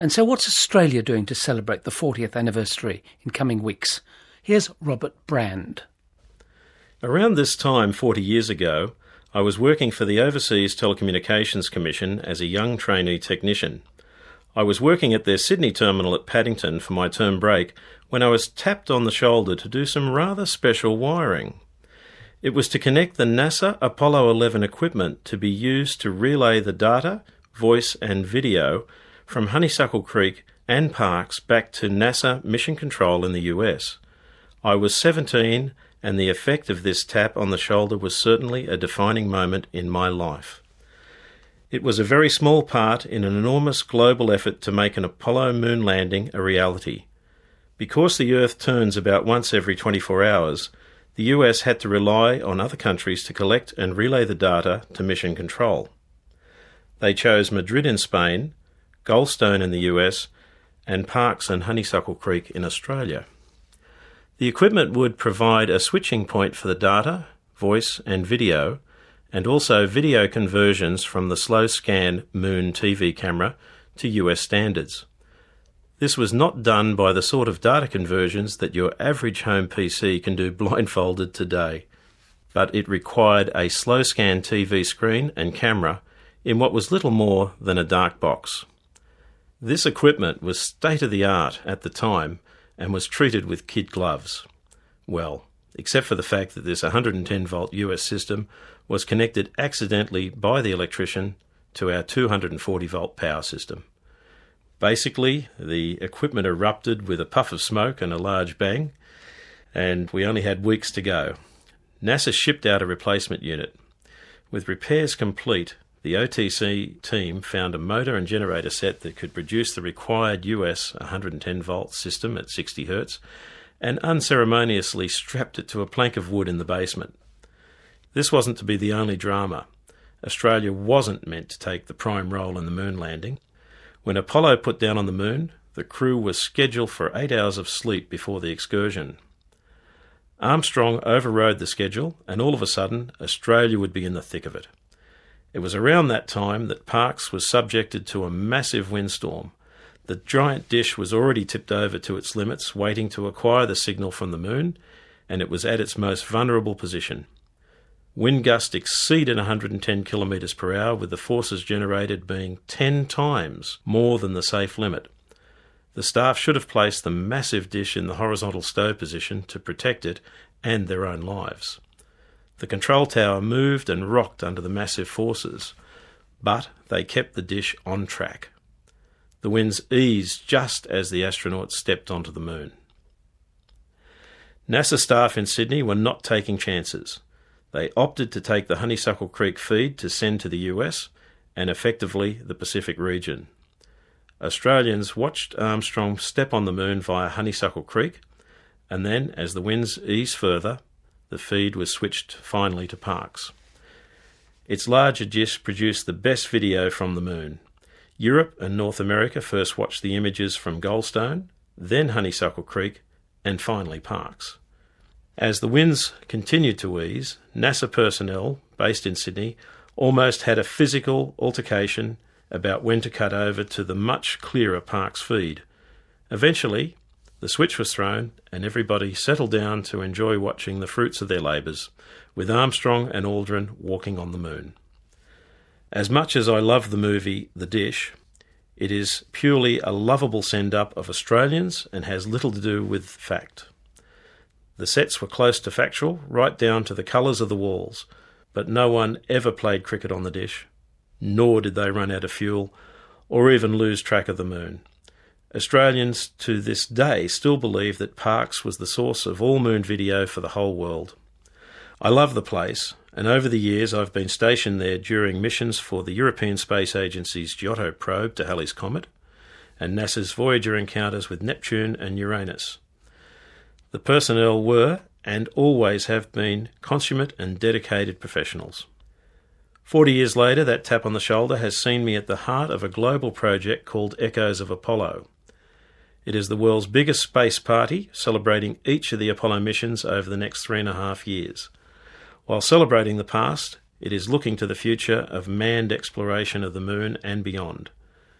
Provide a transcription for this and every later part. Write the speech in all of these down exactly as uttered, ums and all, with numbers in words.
And so what's Australia doing to celebrate the fortieth anniversary in coming weeks? Here's Robert Brand. Around this time, forty years ago, I was working for the Overseas Telecommunications Commission as a young trainee technician. I was working at their Sydney terminal at Paddington for my term break when I was tapped on the shoulder to do some rather special wiring. It was to connect the NASA Apollo eleven equipment to be used to relay the data, voice and video from Honeysuckle Creek and Parkes back to NASA Mission Control in the U S. I was seventeen, and the effect of this tap on the shoulder was certainly a defining moment in my life. It was a very small part in an enormous global effort to make an Apollo moon landing a reality. Because the Earth turns about once every twenty-four hours, the U S had to rely on other countries to collect and relay the data to Mission Control. They chose Madrid in Spain, Goldstone in the U S, and Parkes and Honeysuckle Creek in Australia. The equipment would provide a switching point for the data, voice and video, and also video conversions from the slow-scan Moon T V camera to U S standards. This was not done by the sort of data conversions that your average home P C can do blindfolded today, but it required a slow-scan T V screen and camera in what was little more than a dark box. This equipment was state-of-the-art at the time and was treated with kid gloves. Well, except for the fact that this one hundred ten volt U S system was connected accidentally by the electrician to our two hundred forty volt power system. Basically, the equipment erupted with a puff of smoke and a large bang, and we only had weeks to go. NASA shipped out a replacement unit. With repairs complete, the O T C team found a motor and generator set that could produce the required U S one hundred ten volt system at sixty hertz and unceremoniously strapped it to a plank of wood in the basement. This wasn't to be the only drama. Australia wasn't meant to take the prime role in the moon landing. When Apollo put down on the moon, the crew was scheduled for eight hours of sleep before the excursion. Armstrong overrode the schedule, and all of a sudden, Australia would be in the thick of it. It was around that time that Parkes was subjected to a massive windstorm. The giant dish was already tipped over to its limits, waiting to acquire the signal from the moon, and it was at its most vulnerable position. Wind gusts exceeded one hundred ten kilometres per hour, with the forces generated being ten times more than the safe limit. The staff should have placed the massive dish in the horizontal stow position to protect it and their own lives. The control tower moved and rocked under the massive forces, but they kept the dish on track. The winds eased just as the astronauts stepped onto the moon. NASA staff in Sydney were not taking chances. They opted to take the Honeysuckle Creek feed to send to the U S and effectively the Pacific region. Australians watched Armstrong step on the moon via Honeysuckle Creek, and then, as the winds eased further, the feed was switched finally to Parkes. Its larger dish produced the best video from the moon. Europe and North America first watched the images from Goldstone, then Honeysuckle Creek, and finally Parkes. As the winds continued to ease, NASA personnel based in Sydney almost had a physical altercation about when to cut over to the much clearer Parkes feed. Eventually, the switch was thrown and everybody settled down to enjoy watching the fruits of their labours, with Armstrong and Aldrin walking on the moon. As much as I love the movie The Dish, it is purely a lovable send-up of Australians and has little to do with fact. The sets were close to factual, right down to the colours of the walls, but no one ever played cricket on the dish, nor did they run out of fuel or even lose track of the moon. Australians to this day still believe that Parkes was the source of all moon video for the whole world. I love the place, and over the years I've been stationed there during missions for the European Space Agency's Giotto probe to Halley's Comet and NASA's Voyager encounters with Neptune and Uranus. The personnel were, and always have been, consummate and dedicated professionals. Forty years later, that tap on the shoulder has seen me at the heart of a global project called Echoes of Apollo. It is the world's biggest space party, celebrating each of the Apollo missions over the next three and a half years. While celebrating the past, it is looking to the future of manned exploration of the moon and beyond.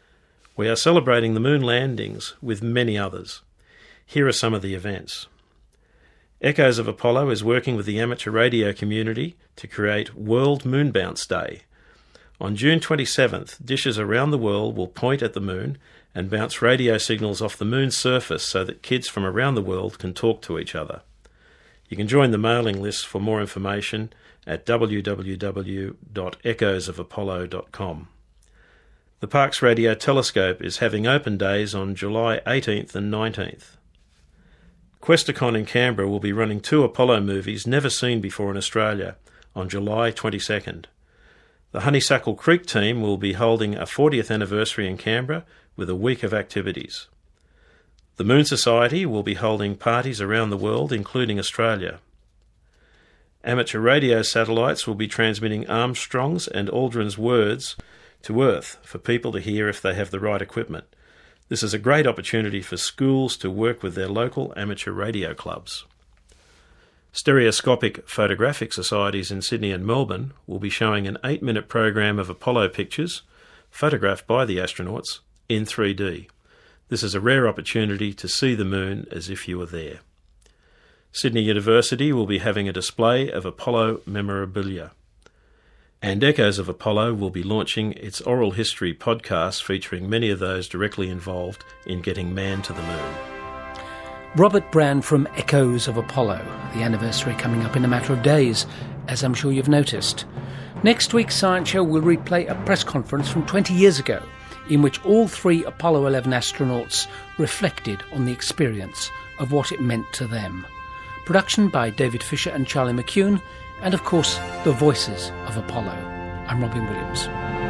We are celebrating the moon landings with many others. Here are some of the events. Echoes of Apollo is working with the amateur radio community to create World Moon Bounce Day. On June twenty-seventh, dishes around the world will point at the moon and bounce radio signals off the moon's surface so that kids from around the world can talk to each other. You can join the mailing list for more information at w w w dot echoes of apollo dot com. The Parkes Radio Telescope is having open days on July eighteenth and nineteenth. Questacon in Canberra will be running two Apollo movies never seen before in Australia on July twenty-second. The Honeysuckle Creek team will be holding a fortieth anniversary in Canberra with a week of activities. The Moon Society will be holding parties around the world, including Australia. Amateur radio satellites will be transmitting Armstrong's and Aldrin's words to Earth for people to hear if they have the right equipment. This is a great opportunity for schools to work with their local amateur radio clubs. Stereoscopic photographic societies in Sydney and Melbourne will be showing an eight-minute program of Apollo pictures, photographed by the astronauts, in three D. This is a rare opportunity to see the moon as if you were there. Sydney University will be having a display of Apollo memorabilia. And Echoes of Apollo will be launching its oral history podcast featuring many of those directly involved in getting man to the moon. Robert Brand from Echoes of Apollo, the anniversary coming up in a matter of days, as I'm sure you've noticed. Next week's Science Show will replay a press conference from twenty years ago in which all three Apollo eleven astronauts reflected on the experience of what it meant to them. Production by David Fisher and Charlie McCune, and of course, the voices of Apollo. I'm Robin Williams.